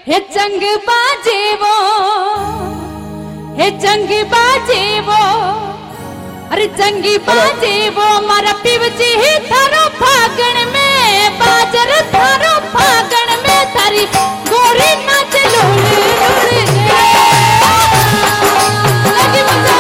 हे चंग बाजे वो, हे चंग बाजे वो, अरे चंगी बाजे वो मारा पिवजी ही थारो फागण में, बाजर थारो फागण में थारी गोरी नाच लूल लूल लगी मजा।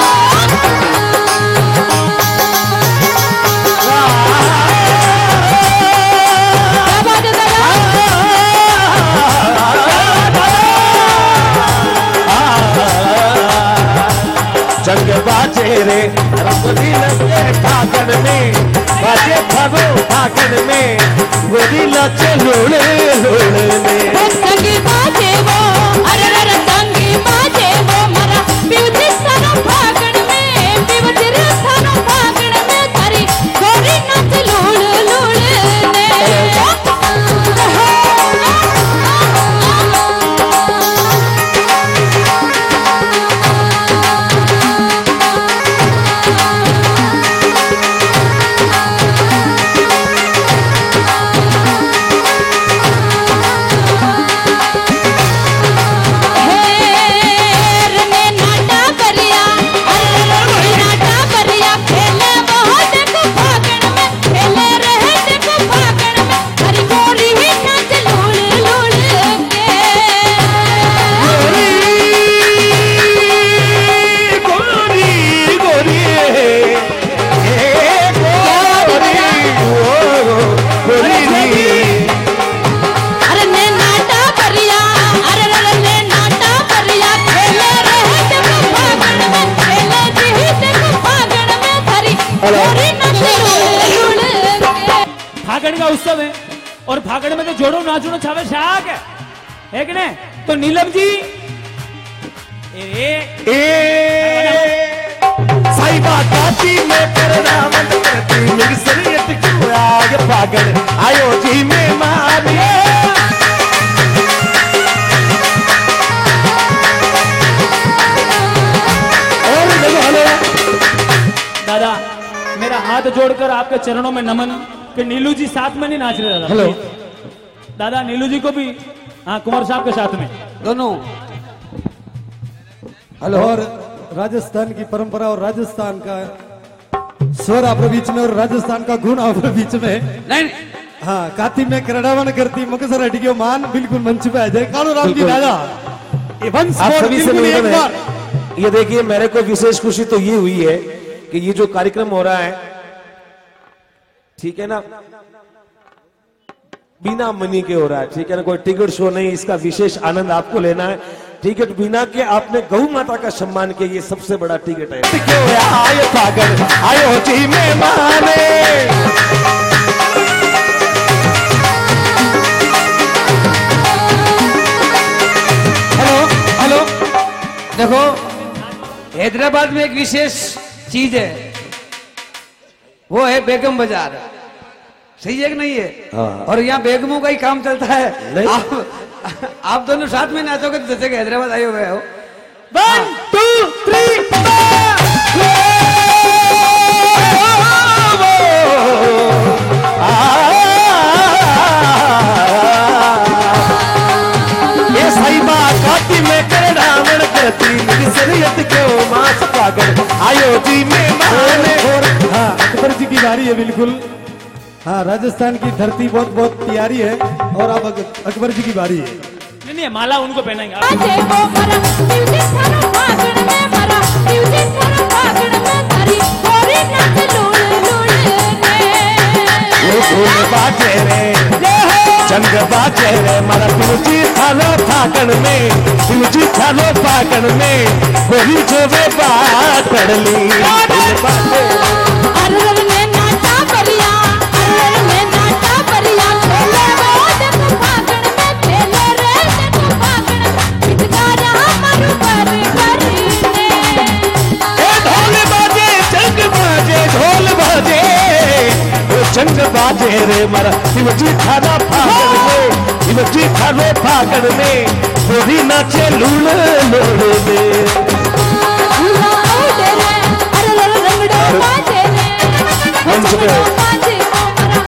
चंग बाजे रे रंगोली लगे फागण में, बाजे फगो फागण में, गोरी लचे लोड़े लोड़े में। चंगी बाजे वो, अरे रे चंगी बाजे वो मारा पिवजी थारो फागण में, पिवजी रे थारो फागण में थारी गोरी नाच लूल लूल ने। फागण का उत्सव है और फागण में तो जोड़ो नाचो छावे शाक है कि नहीं? तो नीलम जी साहिबा काती में कर रावण करती मेरी शरीयत क्यों आगे फागण आयो जी में मारी। दादा मेरा हाथ जोड़कर आपके चरणों में नमन कि नीलू जी साथ में नहीं नाच रहे दादा। हेलो दादा नीलू जी को भी, हाँ कुंवर साहब के साथ में दोनों। हेलो। और राजस्थान की परंपरा और राजस्थान का स्वर आपके बीच में और राजस्थान का गुण आपके बीच में। नहीं हाँ काती में करड़ावन करती मकसर हटियो मान बिल्कुल मंच पे आ जाए कालू राम की दादा। आप सभी से निवेदन है, ये देखिए मेरे को विशेष खुशी तो ये हुई है कि ये जो कार्यक्रम हो रहा है, ठीक है ना, बिना मनी के हो रहा है, ठीक है ना, कोई टिकट शो नहीं, इसका विशेष आनंद आपको लेना है। टिकट बिना के आपने गौ माता का सम्मान किया, ये सबसे बड़ा टिकट है। क्यों आए फागण आयो जी में माने। हेलो हेलो देखो हैदराबाद में एक विशेष चीज है, वो है बेगम बाजार। सही है कि नहीं है? हाँ। और यहाँ बेगमों का ही काम चलता है। आप दोनों साथ में नाचोगे तो जैसे कि हैदराबाद आए हुए हो। 1 2 3 ये साहिबा काती में कर रावण करती मेरी शरीयत क्यों मास फागण आयो जी में माने। और हाँ अकबर जी की बारी है बिल्कुल। हाँ राजस्थान की धरती बहुत बहुत प्यारी है और अब अकबर जी की बारी है। नहीं नहीं माला उनको पहनाएंगे। बाजे वो मारा पिवजी थारो फागण में, मारा पिवजी थारो फागण में थारी गोरी नाच लूल लूल ने। वो ढोल बाजे रे चंग बाजे रे मारा पिवजी थालो फागण में, पिवजी थालो फागण में गोरी जोवे बाटड़ली बाजे। अरे में नाचा परिया, अरे में नाचा परिया, खेले वो देखो फागण में, खेले रे देखो फागण में, पिचकारा मारू पर करी ने। ढोल बाजे चंग बाजे ढोल बाजे, चंग बाजे रे मारा शिवजी थाना फागण में, शिवजी थानो फागण में गोरी नाचे लूल लोड़े में। उड़ा उड़े रे, अरे रंगड़ो बाजे रे, मंच पे